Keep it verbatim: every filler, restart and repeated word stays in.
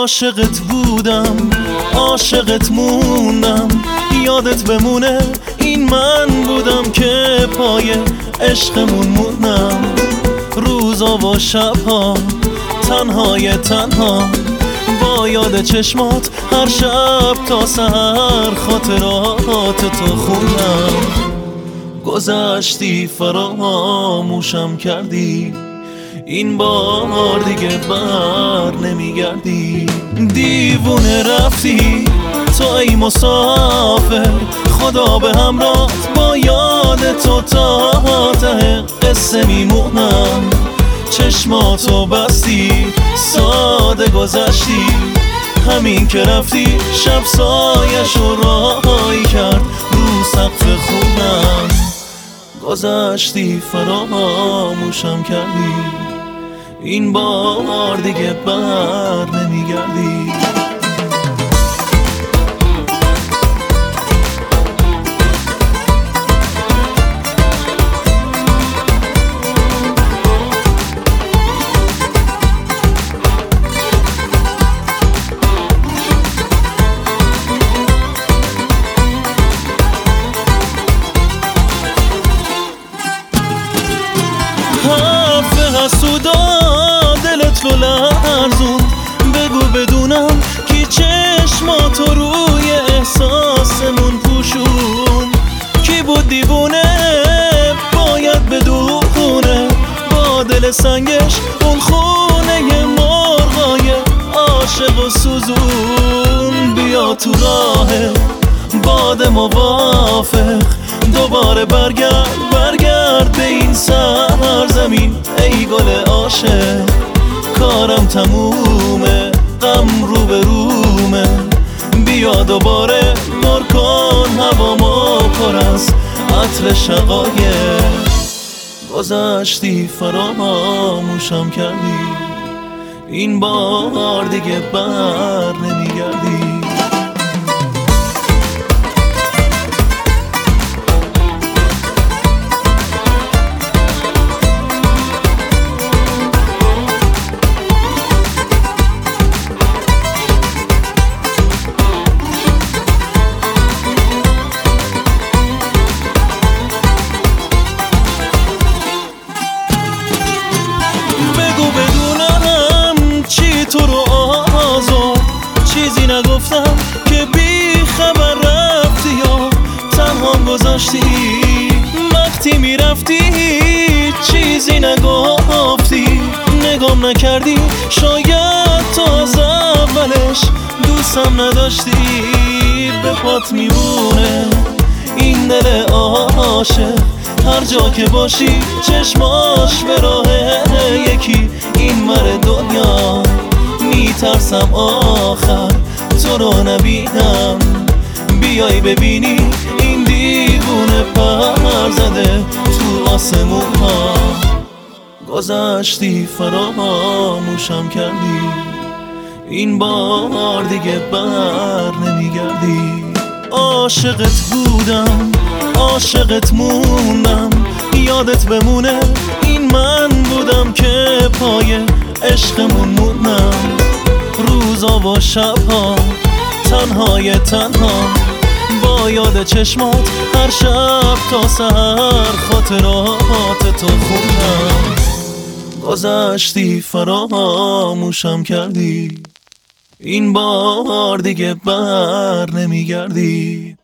عاشقت بودم، عاشقت موندم، یادت بمونه این من بودم که پای عشقمون موندم. روزا و شبها تنهای تنها با یاد چشمات هر شب تا سحر خاطرات تو خوندم. گذشتی فراموشم کردی، این بار دیگه بر نمیگردی. دیوونه رفتی تو ای مسافر، خدا به همراه با یاد تو تا ته قصه میمونم. چشماتو بستی ساده گذشتی، همین که رفتی شب سایشو راهی کرد رو سقف خونم. گذشتی فراموشم کردی، این بار دیگه بر نمیگردی. حرف حسودا دلت رو لرزون، بگو بدونم کی چشماتو روی احساسمون پوشون. کی بود دیوونه باید بدونه، با دل سنگش اون خونه مرغای عاشق و سوزون. بیا تو راه باد موافق، دوباره برگرد برگرد به این سرزمین ای گل عاشق. کارم تمومه غم رو به رومه، بیا دوباره پر کن هوامو پر از عطر شقایق. گذشتی فراموشم کردی، این بار دیگه بر نمیگردی. تو رو آزار چیزی نگفتم که بی خبر رفتی یا تنهام گذاشتی. وقتی میرفتی چیزی نگفتی، نگام نکردی، شاید تو از اولش دوستم نداشتی. به پات میمونه این دل عاشق، هر جا که باشی چشماش به راه یکی این مر دنیا. میترسم آخر تو رو نبینم، بیای ببینی این دیوونه پر زده تو آسمون ها. گذشتی فراموشم کردی، این بار دیگه بر نمیگردی. عاشقت بودم، عاشقت موندم، یادت بمونه این من بودم که پای عشقمون موندم. روزا و شبها تنهای تنها با یاد چشمات هر شب تا سحر خاطرات تو خوندم. گذشتی فراموشم کردی، این بار دیگه بر نمیگردی.